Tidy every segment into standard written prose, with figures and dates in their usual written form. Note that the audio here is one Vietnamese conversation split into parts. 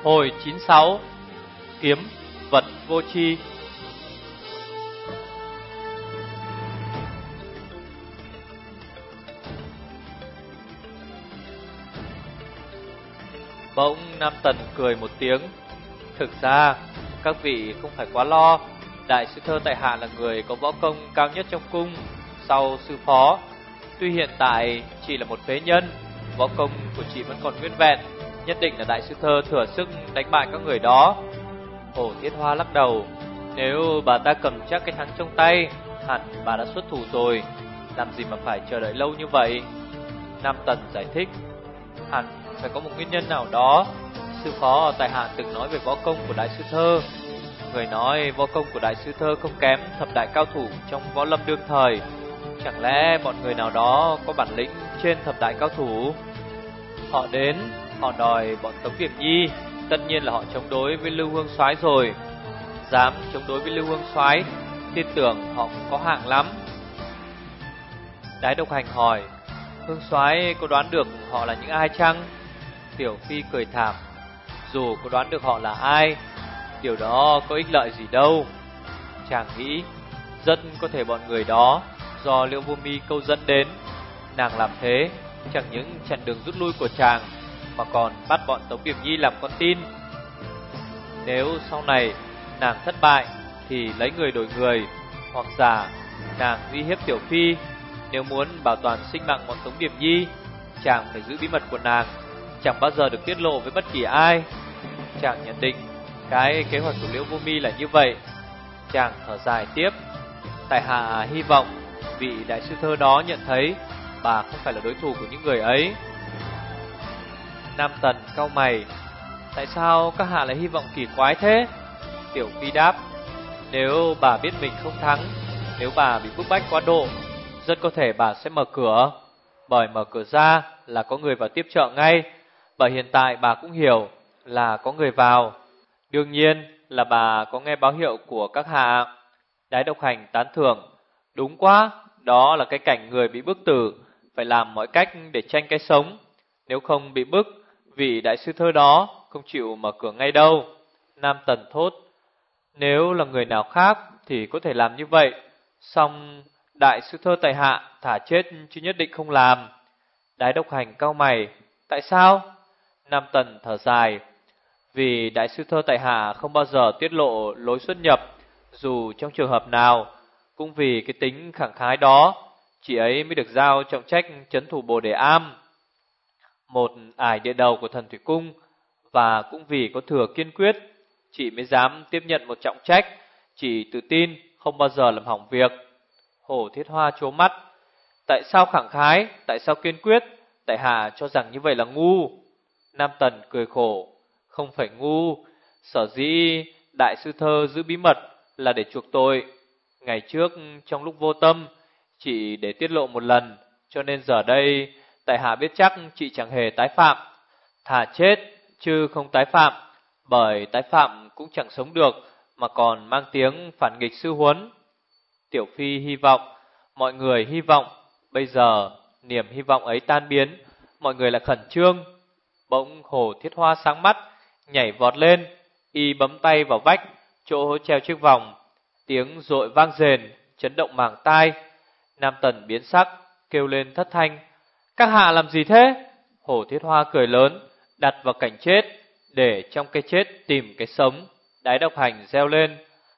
Hồi 96 Kiếm vật vô tri. Bỗng Nam Tần cười một tiếng. Thực ra các vị không phải quá lo. Đại sư Thơ tại hạ là người có võ công cao nhất trong cung, sau sư phó. Tuy hiện tại chỉ là một phế nhân, võ công của chị vẫn còn nguyên vẹn, nhất định là đại sư Thơ thừa sức đánh bại các người đó. Hồ Thiết Hoa lắc đầu. Nếu bà ta cầm chắc cái thắng trong tay, hẳn bà đã xuất thủ rồi, làm gì mà phải chờ đợi lâu như vậy. Nam Tần giải thích. Hẳn phải có một nguyên nhân nào đó. Sư phó tại hạ từng nói về võ công của đại sư Thơ. Người nói võ công của đại sư Thơ không kém thập đại cao thủ trong võ lâm đương thời. Chẳng lẽ bọn người nào đó có bản lĩnh trên thập đại cao thủ? Họ đến, họ đòi bọn Tống Điệp Nhi, tất nhiên là họ chống đối với Lưu Hương Soái rồi. Dám chống đối với Lưu Hương Soái, tin tưởng họ cũng có hạng lắm. Đái Độc Hành hỏi, Hương Soái có đoán được họ là những ai chăng? Tiểu Phi cười thảm, dù có đoán được họ là ai, điều đó có ích lợi gì đâu. Chàng nghĩ rất có thể bọn người đó do Liễu Vô Mi câu dẫn đến. Nàng làm thế chẳng những chặn đường rút lui của chàng, mà còn bắt bọn Tống Điệp Nhi làm con tin. Nếu sau này nàng thất bại thì lấy người đổi người, hoặc giả nàng uy hiếp Tiểu Phi. Nếu muốn bảo toàn sinh mạng bọn Tống Điệp Nhi, chàng phải giữ bí mật của nàng, chẳng bao giờ được tiết lộ với bất kỳ ai. Chàng nhận định cái kế hoạch của Liễu Vô Mi là như vậy. Chàng thở dài tiếp. Tại hạ hy vọng vị đại sư Thơ đó nhận thấy bà không phải là đối thủ của những người ấy. Nam Tần cau mày. Tại sao các hạ lại hy vọng kỳ quái thế? Tiểu Phi đáp, nếu bà biết mình không thắng, nếu bà bị bức bách quá độ, rất có thể bà sẽ mở cửa. Bởi mở cửa ra là có người vào tiếp trợ ngay. Bởi hiện tại bà cũng hiểu là có người vào. Đương nhiên là bà có nghe báo hiệu của các hạ. Đái Độc Hành tán thưởng. Đúng quá, đó là cái cảnh người bị bức tử phải làm mọi cách để tranh cái sống. Nếu không bị bức, vị đại sư Thơ đó không chịu mở cửa ngay đâu. Nam Tần thốt, nếu là người nào khác thì có thể làm như vậy, song đại sư Thơ tại hạ thả chết chứ nhất định không làm. Đái Độc Hành cau mày. Tại sao? Nam Tần thở dài. Vì đại sư Thơ tại hạ không bao giờ tiết lộ lối xuất nhập, dù trong trường hợp nào. Cũng vì cái tính khẳng khái đó, chị ấy mới được giao trọng trách trấn thủ Bồ Đề Am, một ải địa đầu của Thần Thủy Cung. Và cũng vì có thừa kiên quyết, chị mới dám tiếp nhận một trọng trách. Chị tự tin không bao giờ làm hỏng việc. Hồ Thiết Hoa trố mắt. Tại sao khẳng khái? Tại sao kiên quyết? Tại hạ cho rằng như vậy là ngu. Nam Tần cười khổ. Không phải ngu. Sở dĩ đại sư Thơ giữ bí mật là để chuộc tội. Ngày trước trong lúc vô tâm, chị để tiết lộ một lần, cho nên giờ đây tại hạ biết chắc chị chẳng hề tái phạm. Thà chết chứ không tái phạm, bởi tái phạm cũng chẳng sống được, mà còn mang tiếng phản nghịch sư huấn. Tiểu Phi hy vọng, mọi người hy vọng. Bây giờ niềm hy vọng ấy tan biến, mọi người lại khẩn trương. Bỗng Hồ Thiết Hoa sáng mắt, nhảy vọt lên, y bấm tay vào vách chỗ treo chiếc vòng. Tiếng dội vang rền, chấn động màng tai. Nam Tần biến sắc, kêu lên thất thanh. Các hạ làm gì thế? Hồ Thiết Hoa cười lớn, đặt vào cảnh chết, để trong cái chết tìm cái sống. Đái Độc Hành reo lên.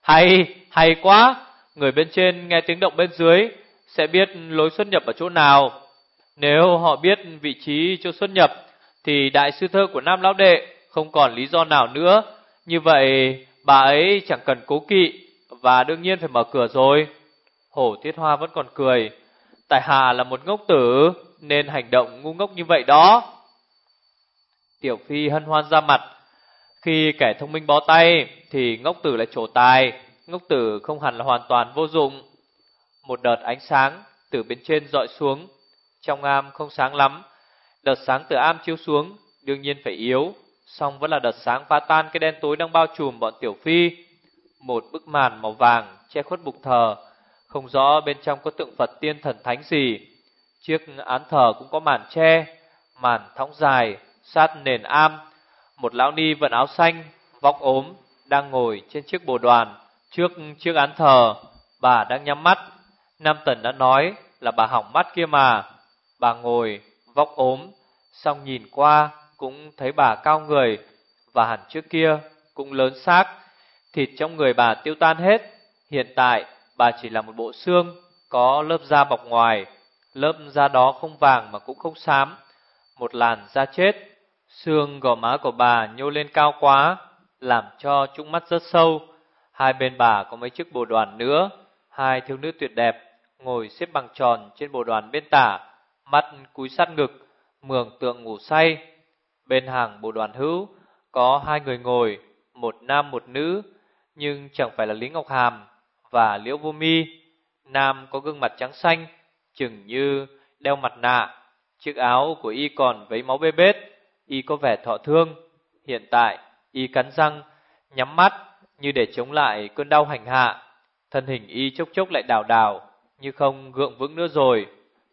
Hay quá. Người bên trên nghe tiếng động bên dưới sẽ biết lối xuất nhập ở chỗ nào. Nếu họ biết vị trí chỗ xuất nhập thì đại sư Thơ của Nam lão đệ không còn lý do nào nữa. Như vậy bà ấy chẳng cần cố kỵ, và đương nhiên phải mở cửa rồi. Hồ Thiết Hoa vẫn còn cười. Tại hạ là một ngốc tử nên hành động ngu ngốc như vậy đó. Tiểu Phi hân hoan ra mặt. Khi kẻ thông minh bó tay thì ngốc tử lại trổ tài. Ngốc tử không hẳn là hoàn toàn vô dụng. Một đợt ánh sáng từ bên trên dọi xuống. Trong am không sáng lắm. Đợt sáng từ am chiếu xuống đương nhiên phải yếu, song vẫn là đợt sáng phá tan cái đen tối đang bao trùm bọn Tiểu Phi. Một bức màn màu vàng che khuất bục thờ, không rõ bên trong có tượng Phật tiên thần thánh gì. Chiếc án thờ cũng có màn che, màn thõng dài sát nền am. một lão ni vận áo xanh, vóc ốm, đang ngồi trên chiếc bồ đoàn trước chiếc án thờ. Bà đang nhắm mắt. Nam Tần đã nói là bà hỏng mắt kia mà. Bà ngồi, vóc ốm, xong nhìn qua cũng thấy bà cao người, và hẳn trước kia cũng lớn xác. Thịt trong người bà tiêu tan hết. Hiện tại bà chỉ là một bộ xương, có lớp da bọc ngoài. Lớp da đó không vàng mà cũng không xám, một làn da chết. Xương gò má của bà nhô lên cao quá, làm cho trũng mắt rất sâu. Hai bên bà có mấy chiếc bồ đoàn nữa. Hai thiếu nữ tuyệt đẹp ngồi xếp bằng tròn trên bồ đoàn bên tả, mắt cúi sát ngực, mường tượng ngủ say. Bên hàng bồ đoàn hữu có hai người ngồi, một nam một nữ, nhưng chẳng phải là Lý Ngọc Hàm và Liễu Vô Mi. Nam có gương mặt trắng xanh, chừng như đeo mặt nạ. Chiếc áo của y còn vấy máu bê bết. Y có vẻ thọ thương. Hiện tại y cắn răng, nhắm mắt như để chống lại cơn đau hành hạ. Thân hình y chốc chốc lại đảo đảo, như không gượng vững nữa rồi.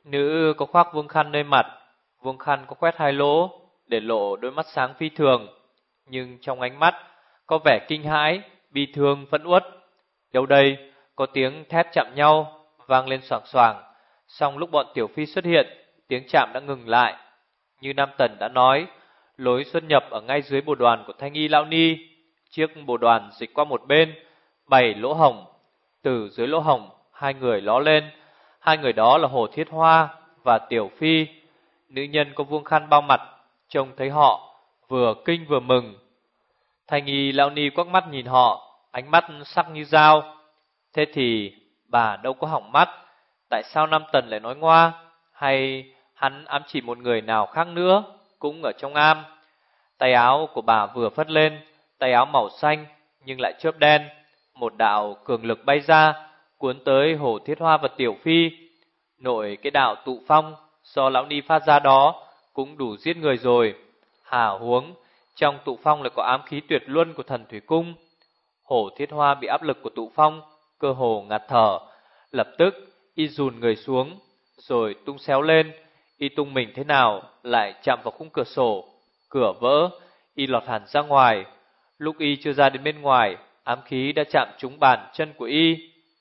Nữ có khoác vuông khăn nơi mặt, vuông khăn có quét hai lỗ, để lộ đôi mắt sáng phi thường. Nhưng trong ánh mắt có vẻ kinh hãi, bi thương, phẫn uất. Đâu đây có tiếng thép chạm nhau vang lên xoảng xoảng. Song lúc bọn Tiểu Phi xuất hiện, tiếng chạm đã ngừng lại. Như Nam Tần đã nói, lối xuất nhập ở ngay dưới bồ đoàn của Thanh Y lão ni. Chiếc bồ đoàn dịch qua một bên, 7 lỗ hổng. Từ dưới lỗ hổng, hai người ló lên. Hai người đó là Hồ Thiết Hoa và Tiểu Phi. Nữ nhân có vuông khăn bao mặt, trông thấy họ vừa kinh vừa mừng. Thanh Y lão ni quắc mắt nhìn họ, ánh mắt sắc như dao. Thế thì bà đâu có hỏng mắt. Tại sao Nam Tần lại nói ngoa? Hay hắn ám chỉ một người nào khác nữa, cũng ở trong am? Tay áo của bà vừa phất lên, tay áo màu xanh nhưng lại chớp đen. Một đạo cường lực bay ra, cuốn tới Hồ Thiết Hoa và Tiểu Phi. Nội cái đạo tụ phong do lão ni phát ra đó cũng đủ giết người rồi. Hả huống, trong tụ phong lại có ám khí tuyệt luân của thần thủy cung. Hồ Thiết Hoa bị áp lực của tụ phong, cơ hồ ngạt thở. Lập tức y dùn người xuống, rồi tung xéo lên. Y tung mình thế nào lại chạm vào khung cửa sổ. Cửa vỡ, y lọt hẳn ra ngoài. Lúc y chưa ra đến bên ngoài, ám khí đã chạm trúng bàn chân của y.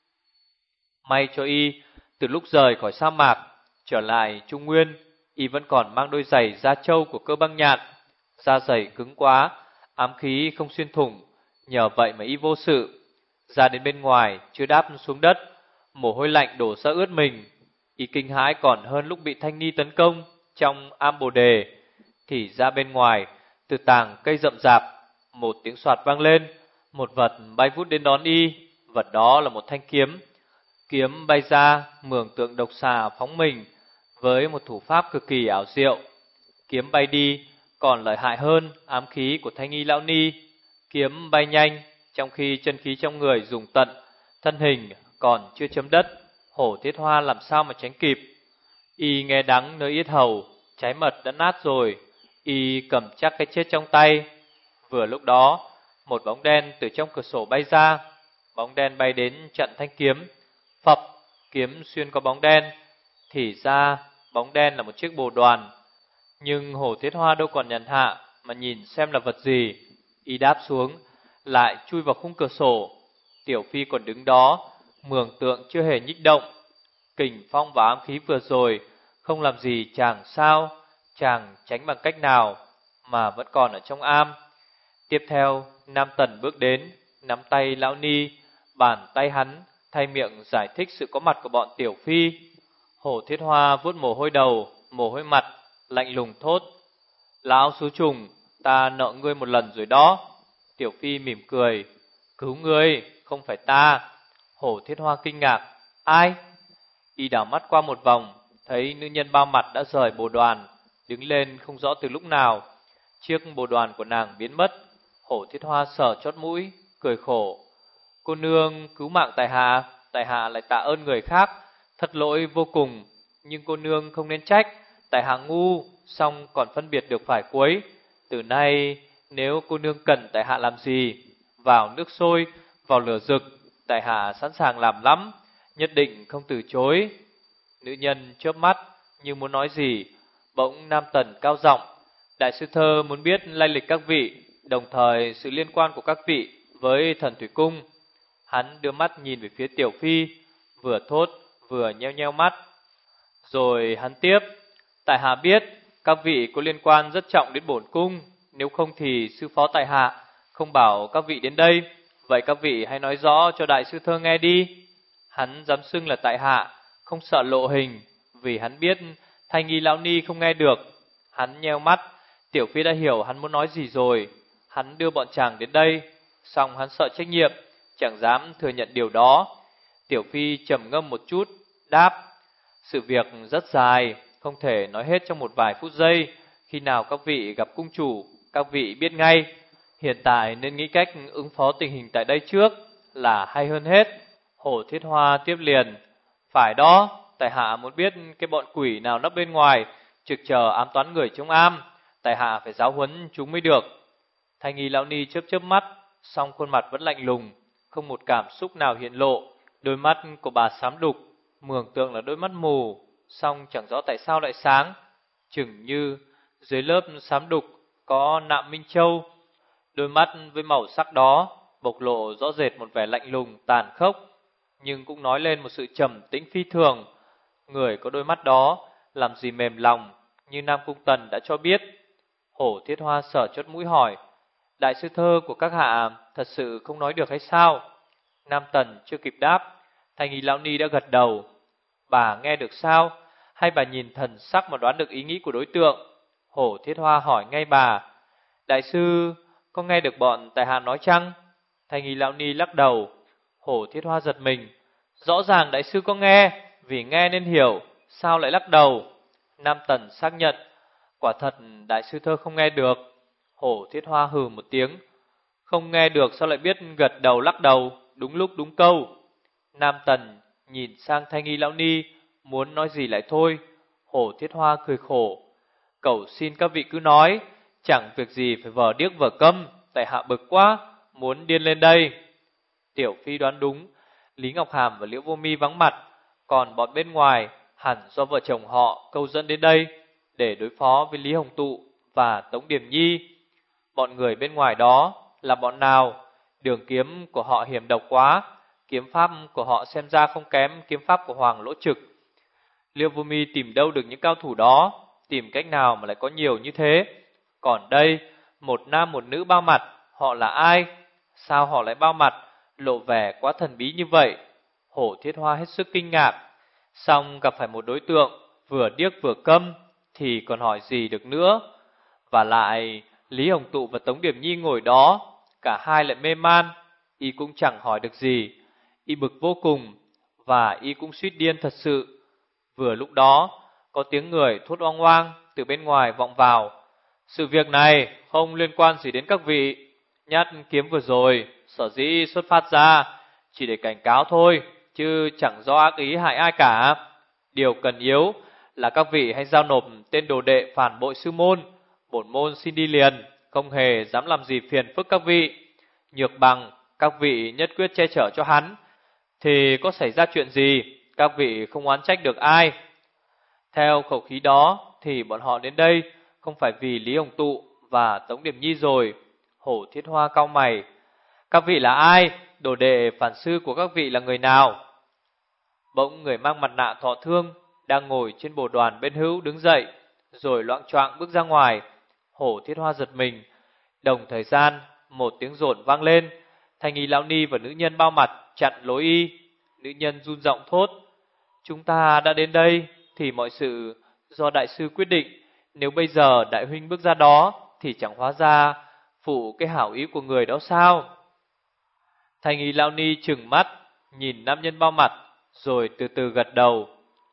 May cho y, từ lúc rời khỏi sa mạc trở lại Trung Nguyên, y vẫn còn mang đôi giày da trâu của Cơ Băng Nhạn. Da giày cứng quá, ám khí không xuyên thủng, nhờ vậy mà y vô sự. Ra đến bên ngoài chưa đáp xuống đất, mồ hôi lạnh đổ ra ướt mình. Y kinh hãi còn hơn lúc bị Thanh Ni tấn công trong am Bồ Đề. Thì ra bên ngoài, từ tàng cây rậm rạp, một tiếng xoạt vang lên. Một vật bay vút đến đón y. Vật đó là một thanh kiếm. Kiếm bay ra, mường tượng độc xà phóng mình với một thủ pháp cực kỳ ảo diệu. Kiếm bay đi còn lợi hại hơn ám khí của Thanh Y lão ni. Kiếm bay nhanh, trong khi chân khí trong người dùng tận, thân hình còn chưa chấm đất. Hổ Thiết Hoa làm sao mà tránh kịp. Y nghe đắng nơi yết hầu, trái mật đã nát rồi. Y cầm chắc cái chết trong tay. Vừa lúc đó, một bóng đen từ trong cửa sổ bay ra. Bóng đen bay đến chặn thanh kiếm. Phập, kiếm xuyên qua bóng đen. Thì ra bóng đen là một chiếc bồ đoàn. Nhưng Hồ Thiết Hoa đâu còn nhàn hạ mà nhìn xem là vật gì. Y đáp xuống, lại chui vào khung cửa sổ. Tiểu Phi còn đứng đó, mường tượng chưa hề nhích động. Kình phong và ám khí vừa rồi không làm gì chàng sao. Chàng tránh bằng cách nào mà vẫn còn ở trong am. Tiếp theo, Nam Tần bước đến, nắm tay lão ni. Bàn tay hắn thay miệng giải thích sự có mặt của bọn Tiểu Phi. Hồ Thiết Hoa vuốt mồ hôi đầu, mồ hôi mặt, lạnh lùng thốt: "Lão xú trùng, ta nợ ngươi một lần rồi đó." Tiểu Phi mỉm cười: "Cứu ngươi, không phải ta." Hồ Thiết Hoa kinh ngạc: "Ai?" Y đảo mắt qua một vòng, thấy nữ nhân bao mặt đã rời bồ đoàn, đứng lên không rõ từ lúc nào. Chiếc bồ đoàn của nàng biến mất. Hổ Thiết Hoa sờ chót mũi, cười khổ: "Cô nương cứu mạng tại hạ lại tạ ơn người khác, thật lỗi vô cùng. Nhưng cô nương không nên trách, tại hạ ngu, song còn phân biệt được phải cuối. Từ nay nếu cô nương cần tại hạ làm gì, vào nước sôi, vào lửa rực, tại hạ sẵn sàng làm lắm, nhất định không từ chối." Nữ nhân chớp mắt như muốn nói gì, bỗng Nam Tần cao giọng: Đại sư Thơ muốn biết lai lịch các vị, đồng thời sự liên quan của các vị với Thần Thủy Cung. Hắn đưa mắt nhìn về phía Tiểu Phi, vừa thốt vừa nheo nheo mắt. Rồi hắn tiếp: tại hạ biết các vị có liên quan rất trọng đến bổn cung, nếu không thì sư phó tại hạ không bảo các vị đến đây. Vậy các vị hãy nói rõ cho Đại sư Thơ nghe đi. Hắn dám xưng là tại hạ, không sợ lộ hình, vì hắn biết Thanh Nghi lão ni không nghe được. Hắn nheo mắt, Tiểu Phi đã hiểu hắn muốn nói gì rồi. Hắn đưa bọn chàng đến đây, song hắn sợ trách nhiệm, chẳng dám thừa nhận điều đó. Tiểu Phi trầm ngâm một chút, đáp: sự việc rất dài, không thể nói hết trong một vài phút giây. Khi nào các vị gặp cung chủ, các vị biết ngay. Hiện tại nên nghĩ cách ứng phó tình hình tại đây trước là hay hơn hết. Hổ Thiết Hoa tiếp liền: phải đó, tại hạ muốn biết cái bọn quỷ nào nấp bên ngoài trực chờ ám toán người chống am. Tại hạ phải giáo huấn chúng mới được. Thanh Nghi lão ni chớp chớp mắt, song khuôn mặt vẫn lạnh lùng, không một cảm xúc nào hiện lộ. Đôi mắt của bà xám đục, mường tượng là đôi mắt mù, song chẳng rõ tại sao lại sáng, chừng như dưới lớp xám đục có nạm minh châu. Đôi mắt với màu sắc đó bộc lộ rõ rệt một vẻ lạnh lùng tàn khốc, nhưng cũng nói lên một sự trầm tĩnh phi thường. Người có đôi mắt đó làm gì mềm lòng, như Nam Cung Tần đã cho biết. Hổ Thiết Hoa sờ chót mũi hỏi: đại sư Thơ của các hạ thật sự không nói được hay sao? Nam Tần chưa kịp đáp, Thanh Nghi lão ni đã gật đầu. Bà nghe được sao? Hay bà nhìn thần sắc mà đoán được ý nghĩ của đối tượng? Hổ Thiết Hoa hỏi ngay bà: đại sư có nghe được bọn tại hạ nói chăng? Thanh Nghi lão ni lắc đầu. Hổ Thiết Hoa giật mình, rõ ràng đại sư có nghe, vì nghe nên hiểu, sao lại lắc đầu? Nam Tần xác nhận: quả thật đại sư Thơ không nghe được. Hổ Thiết Hoa hừ một tiếng: không nghe được sao lại biết gật đầu lắc đầu, đúng lúc đúng câu. Nam Tần nhìn sang Thanh Nghi lão ni, muốn nói gì lại thôi. Hổ Thiết Hoa cười khổ: cầu xin các vị cứ nói, chẳng việc gì phải vờ điếc vờ câm, tại hạ bực quá, muốn điên lên đây. Tiểu Phi đoán đúng, Lý Ngọc Hàm và Liễu Vô Mi vắng mặt, còn bọn bên ngoài hẳn do vợ chồng họ câu dẫn đến đây để đối phó với Lý Hồng Tụ và Tống Điềm Nhi. Bọn người bên ngoài đó là bọn nào? Đường kiếm của họ hiểm độc quá, kiếm pháp của họ xem ra không kém kiếm pháp của Hoàng Lỗ Trực. Liễu Vô Mi tìm đâu được những cao thủ đó, tìm cách nào mà lại có nhiều như thế? Còn đây, một nam một nữ bao mặt, họ là ai? Sao họ lại bao mặt, lộ vẻ quá thần bí như vậy? Hổ Thiết Hoa hết sức kinh ngạc, song gặp phải một đối tượng vừa điếc vừa câm thì còn hỏi gì được nữa. Và lại Lý Hồng Tụ và Tống Điềm Nhi ngồi đó, cả hai lại mê man, y cũng chẳng hỏi được gì. Y bực vô cùng, và y cũng suýt điên thật sự. Vừa lúc đó có tiếng người thốt oang oang từ bên ngoài vọng vào: sự việc này không liên quan gì đến các vị. Nhát kiếm vừa rồi sở dĩ xuất phát ra chỉ để cảnh cáo thôi, chứ chẳng do ác ý hại ai cả. Điều cần yếu là các vị hãy giao nộp tên đồ đệ phản bội sư môn. Bổn môn xin đi liền, không hề dám làm gì phiền phức các vị. Nhược bằng các vị nhất quyết che chở cho hắn, thì có xảy ra chuyện gì các vị không oán trách được ai. Theo khẩu khí đó thì bọn họ đến đây không phải vì Lý Hồng Tụ và Tống Điềm Nhi rồi. Hổ Thiết Hoa cau mày: các vị là ai? Đồ đệ phản sư của các vị là người nào? Bỗng người mang mặt nạ thọ thương đang ngồi trên bồ đoàn bên hữu đứng dậy, rồi loạng choạng bước ra ngoài. Hổ Thiết Hoa giật mình. Đồng thời gian một tiếng rộn vang lên. Thanh Nghi lão ni và nữ nhân bao mặt chặn lối y. Nữ nhân run giọng thốt: chúng ta đã đến đây thì mọi sự do đại sư quyết định. Nếu bây giờ đại huynh bước ra đó thì chẳng hóa ra phụ cái hảo ý của người đó sao? Thanh Nghi lão ni trừng mắt nhìn nam nhân bao mặt, rồi từ từ gật đầu.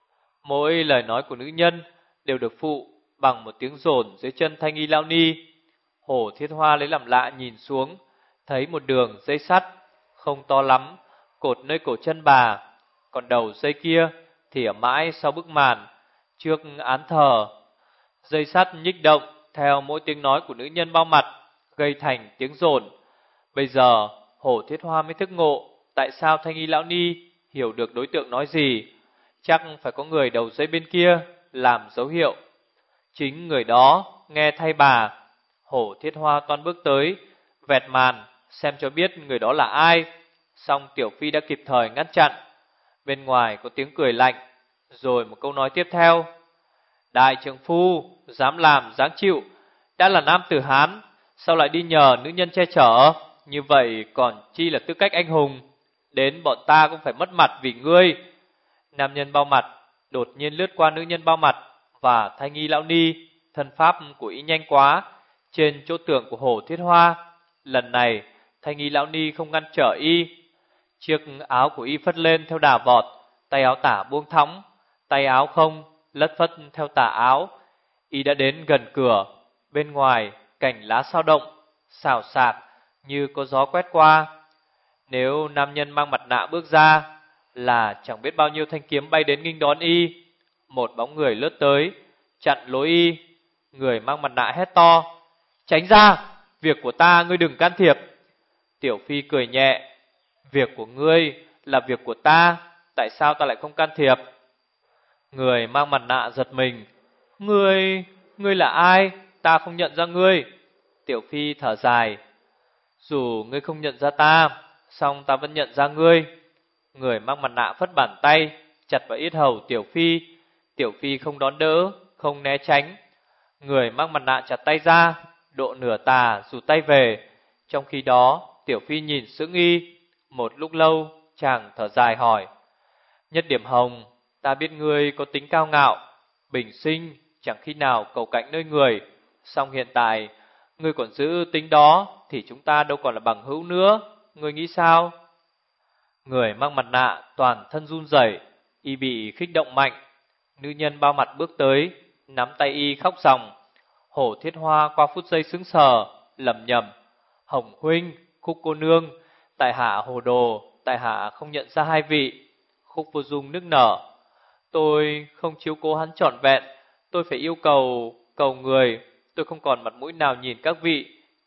Mỗi lời nói của nữ nhân đều được phụ bằng một tiếng rồn dưới chân Thanh Nghi lão ni. Hổ Thiết Hoa lấy làm lạ nhìn xuống, thấy một đường dây sắt không to lắm cột nơi cổ chân bà, còn đầu dây kia thì ở mãi sau bức màn trước án thờ. Dây sắt nhích động theo mỗi tiếng nói của nữ nhân bao mặt, gây thành tiếng rồn. Bây giờ Hổ Thiết Hoa mới thức ngộ tại sao Thanh Y lão ni hiểu được đối tượng nói gì. Chắc phải có người đầu dây bên kia làm dấu hiệu. Chính người đó nghe thay bà. Hổ Thiết Hoa toan bước tới, vẹt màn xem cho biết người đó là ai. Song Tiểu Phi đã kịp thời ngăn chặn. Bên ngoài có tiếng cười lạnh, rồi một câu nói tiếp theo: đại trượng phu dám làm dám chịu, đã là nam tử Hán, sao lại đi nhờ nữ nhân che chở? Như vậy còn chi là tư cách anh hùng? Đến bọn ta cũng phải mất mặt vì ngươi. Nam nhân bao mặt đột nhiên lướt qua nữ nhân bao mặt và Thanh Y lão ni. Thân pháp của y nhanh quá, trên chỗ tường của Hổ Thiết Hoa. Lần này Thanh Y lão ni không ngăn trở y. Chiếc áo của y phất lên theo đà vọt, tay áo tả buông thõng, tay áo không lất phất theo tà áo. Y đã đến gần cửa. Bên ngoài cành lá sao động, xào xạc như có gió quét qua. Nếu nam nhân mang mặt nạ bước ra là chẳng biết bao nhiêu thanh kiếm bay đến nghênh đón y. Một bóng người lướt tới, chặn lối y. Người mang mặt nạ hét to: tránh ra, việc của ta ngươi đừng can thiệp. Tiểu Phi cười nhẹ: việc của ngươi là việc của ta, tại sao ta lại không can thiệp? Người mang mặt nạ giật mình: Ngươi là ai? Ta không nhận ra ngươi. Tiểu Phi thở dài: dù ngươi không nhận ra ta, song ta vẫn nhận ra ngươi. Người mang mặt nạ phất bàn tay chặt vào yết hầu Tiểu Phi. Tiểu Phi không đón đỡ, không né tránh. Người mang mặt nạ chặt tay ra, độ nửa tà rụt tay về. Trong khi đó Tiểu Phi nhìn sững y. Một lúc lâu chàng thở dài hỏi: Nhất Điểm Hồng, ta biết ngươi có tính cao ngạo, bình sinh chẳng khi nào cầu cạnh nơi người. Song hiện tại ngươi còn giữ tính đó thì chúng ta đâu còn là bằng hữu nữa. Ngươi nghĩ sao? Người mang mặt nạ toàn thân run rẩy, y bị kích động mạnh. Nữ nhân bao mặt bước tới, nắm tay y khóc ròng. Hổ Thiết Hoa qua phút giây sững sờ, lẩm nhẩm: Hồng huynh, Khúc cô nương, tại hạ hồ đồ, tại hạ không nhận ra hai vị. Khúc Vô Dung nức nở: tôi không chiếu cố hắn trọn vẹn, tôi phải yêu cầu người, tôi không còn mặt mũi nào nhìn các vị,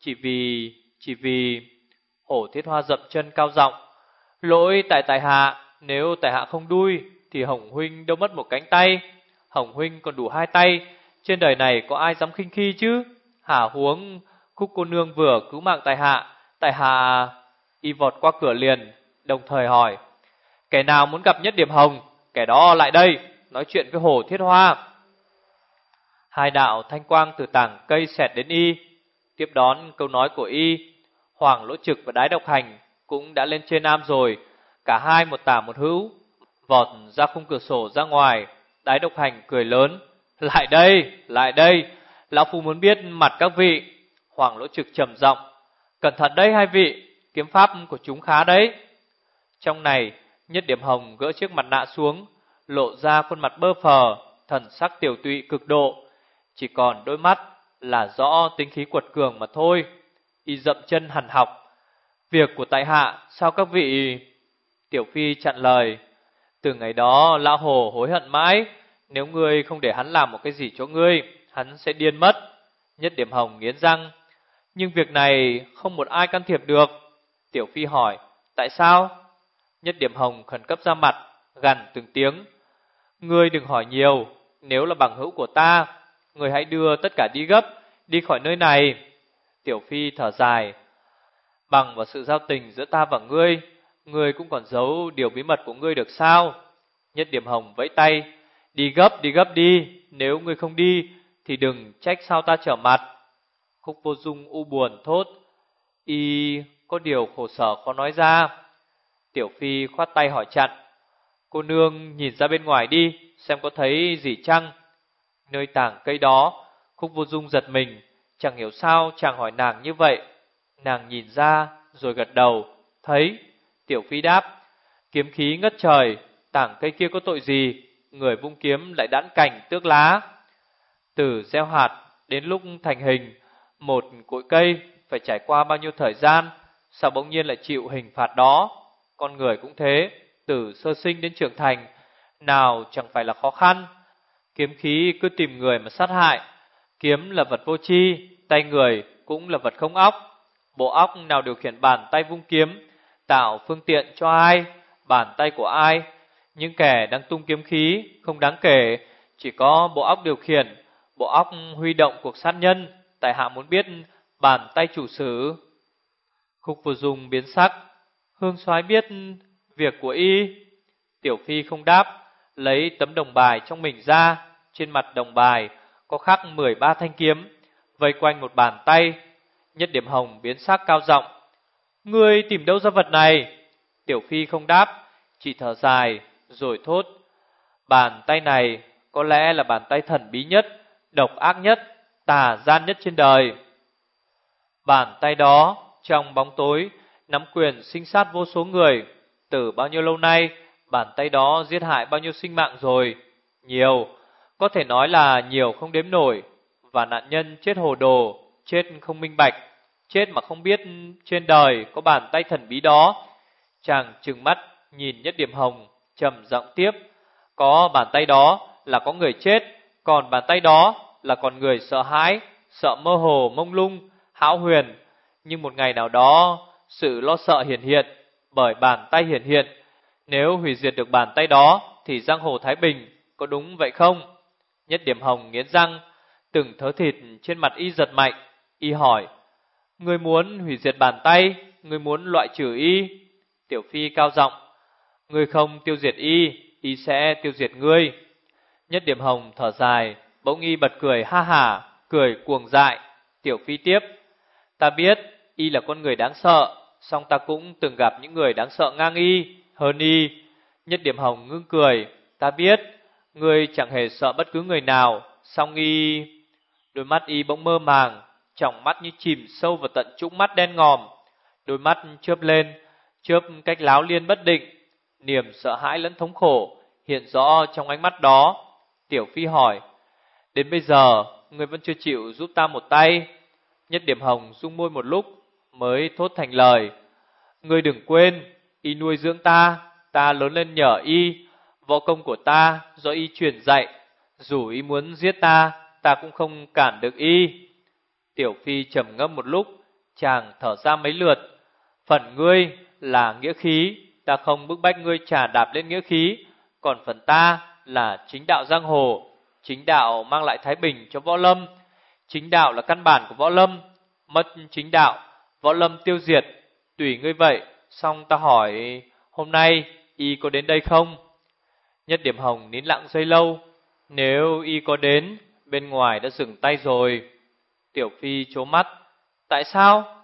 chỉ vì. Hổ Thiết Hoa dậm chân cao giọng: lỗi tại hạ, nếu tại hạ không đuôi thì Hồng huynh đâu mất một cánh tay. Hồng huynh còn đủ hai tay, trên đời này có ai dám khinh khi chứ? Hả huống Khúc cô nương vừa cứu mạng tại hạ. Y vọt qua cửa liền, đồng thời hỏi: kẻ nào muốn gặp Nhất Điểm Hồng, kẻ đó lại đây, nói chuyện với Hổ Thiết Hoa. Hai đạo thanh quang từ tảng cây xẹt đến y. Tiếp đón câu nói của y, Hoàng Lỗ Trực và Đái Độc Hành cũng đã lên trên am rồi. Cả hai một tả một hữu vọt ra khung cửa sổ ra ngoài. Đái Độc Hành cười lớn: lại đây, lão phu muốn biết mặt các vị. Hoàng Lỗ Trực trầm giọng: cẩn thận đấy hai vị, kiếm pháp của chúng khá đấy. Trong này Nhất Điểm Hồng gỡ chiếc mặt nạ xuống, lộ ra khuôn mặt bơ phờ, thần sắc tiểu tụy cực độ, chỉ còn đôi mắt là rõ tính khí quật cường mà thôi. Y dậm chân hằn học: việc của tại hạ sao các vị? Tiểu Phi chặn lời: từ ngày đó lão Hồ hối hận mãi, nếu ngươi không để hắn làm một cái gì cho ngươi, hắn sẽ điên mất. Nhất Điểm Hồng nghiến răng: nhưng việc này không một ai can thiệp được. Tiểu Phi hỏi: tại sao? Nhất Điểm Hồng khẩn cấp ra mặt, gằn từng tiếng: ngươi đừng hỏi nhiều, nếu là bằng hữu của ta, ngươi hãy đưa tất cả đi gấp, đi khỏi nơi này. Tiểu Phi thở dài: bằng vào sự giao tình giữa ta và ngươi cũng còn giấu điều bí mật của ngươi được sao? Nhất Điểm Hồng vẫy tay: đi gấp đi, nếu ngươi không đi thì đừng trách sao ta trở mặt. Khúc Vô Dung u buồn thốt: y có điều khổ sở khó nói ra. Tiểu Phi khoát tay hỏi chặn: cô nương nhìn ra bên ngoài đi, xem có thấy gì chăng? Nơi tảng cây đó, Khúc Vô Dung giật mình, chẳng hiểu sao chàng hỏi nàng như vậy. Nàng nhìn ra rồi gật đầu: thấy. Tiểu Phi đáp: kiếm khí ngất trời, tảng cây kia có tội gì, người vung kiếm lại đãn cành tước lá. Từ gieo hạt đến lúc thành hình, một cội cây phải trải qua bao nhiêu thời gian, sao bỗng nhiên lại chịu hình phạt đó? Con người cũng thế, từ sơ sinh đến trưởng thành, nào chẳng phải là khó khăn. Kiếm khí cứ tìm người mà sát hại. Kiếm là vật vô tri, tay người cũng là vật không óc. Bộ óc nào điều khiển bàn tay vung kiếm, tạo phương tiện cho ai? Bàn tay của ai? Những kẻ đang tung kiếm khí không đáng kể, chỉ có bộ óc điều khiển. bộ óc huy động cuộc sát nhân, tại hạ muốn biết bàn tay chủ sử. Khúc Vô Dung biến sắc. Hương soái biết việc của y? Tiểu Phi không đáp, lấy tấm đồng bài trong mình ra. Trên mặt đồng bài có khắc 13 thanh kiếm, vây quanh một bàn tay. Nhất Điểm Hồng biến sắc cao giọng: Ngươi tìm đâu ra vật này? Tiểu Phi không đáp, chỉ thở dài rồi thốt: Bàn tay này có lẽ là bàn tay thần bí nhất, độc ác nhất, tà gian nhất trên đời. Bàn tay đó trong bóng tối nắm quyền sinh sát vô số người. Từ bao nhiêu lâu nay, bàn tay đó giết hại bao nhiêu sinh mạng rồi? Nhiều, có thể nói là nhiều không đếm nổi. Và nạn nhân chết hồ đồ, chết không minh bạch, chết mà không biết trên đời có bàn tay thần bí đó. Chàng trừng mắt nhìn Nhất Điểm Hồng, trầm giọng tiếp: Có bàn tay đó là có người chết, còn bàn tay đó là còn người sợ hãi, sợ mơ hồ mông lung, hão huyền. Nhưng một ngày nào đó, sự lo sợ hiển hiện bởi bàn tay hiển hiện. Nếu hủy diệt được bàn tay đó thì giang hồ thái bình, có đúng vậy không? Nhất Điểm Hồng nghiến răng, từng thớ thịt trên mặt y giật mạnh. Y hỏi: Ngươi muốn hủy diệt bàn tay, ngươi muốn loại trừ y? Tiểu Phi cao giọng: Ngươi không tiêu diệt y, y sẽ tiêu diệt ngươi. Nhất Điểm Hồng thở dài, bỗng y bật cười ha hả, cười cuồng dại. Tiểu Phi tiếp: Ta biết y là con người đáng sợ, song ta cũng từng gặp những người đáng sợ ngang y, hơn y. Nhất Điểm Hồng ngưng cười: Ta biết, ngươi chẳng hề sợ bất cứ người nào, song y... Đôi mắt y bỗng mơ màng, tròng mắt như chìm sâu vào tận trũng mắt đen ngòm. Đôi mắt chớp lên, chớp cách láo liên bất định. Niềm sợ hãi lẫn thống khổ hiện rõ trong ánh mắt đó. Tiểu Phi hỏi: Đến bây giờ ngươi vẫn chưa chịu giúp ta một tay? Nhất Điểm Hồng rung môi một lúc mới thốt thành lời: Ngươi đừng quên, y nuôi dưỡng ta, ta lớn lên nhờ y. Võ công của ta do y truyền dạy, dù y muốn giết ta, ta cũng không cản được y. Tiểu Phi trầm ngâm một lúc, chàng thở ra mấy lượt: Phần ngươi là nghĩa khí, ta không bức bách ngươi chà đạp lên nghĩa khí. Còn phần ta là chính đạo giang hồ. Chính đạo mang lại thái bình cho võ lâm. Chính đạo là căn bản của võ lâm. Mất chính đạo, võ lâm tiêu diệt. Tùy ngươi vậy. Xong ta hỏi, hôm nay y có đến đây không? Nhất Điểm Hồng nín lặng giây lâu. Nếu y có đến, bên ngoài đã dừng tay rồi. Tiểu Phi trố mắt: Tại sao?